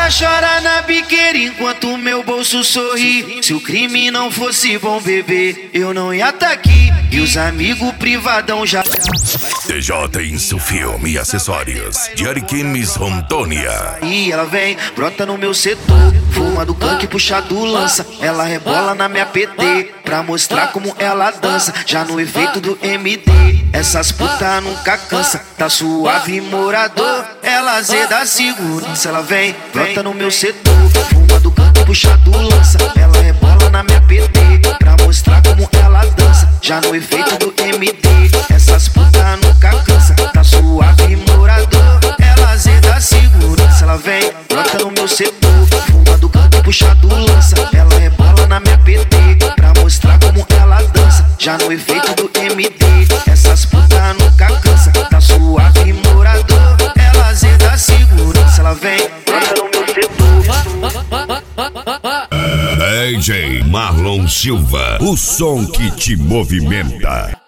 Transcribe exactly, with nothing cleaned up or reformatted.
Ela chora na biqueira enquanto meu bolso sorri. Se o crime não fosse bom, bebê, eu não ia tá aqui. E os amigos privadão já... D J Insufilme e acessórios de Ariquemes, Rondônia. E ela vem, brota no meu setor, fuma do canque, puxa do lança. Ela rebola na minha P T pra mostrar como ela dança. Já no efeito do M D, essas putas nunca cansa. Tá suave, morador, ela zeda segurança. Ela vem, brota no meu setor, fuma do canque, puxa do lança. Ela rebola na minha P T pra mostrar como ela dança. Já no efeito do M D, essas putas nunca cansa. Tá suave, morador, ela zeda segurança. Ela vem, brota no meu setor, fuma do canto, puxa do lança. Ela rebola na minha P T pra mostrar como ela dança. Já no efeito do M D, essas putas nunca cansa. Tá suave, morador, ela zeda segurança. Ela vem, brota no meu setor. D J Marlon Silva, o som que te movimenta.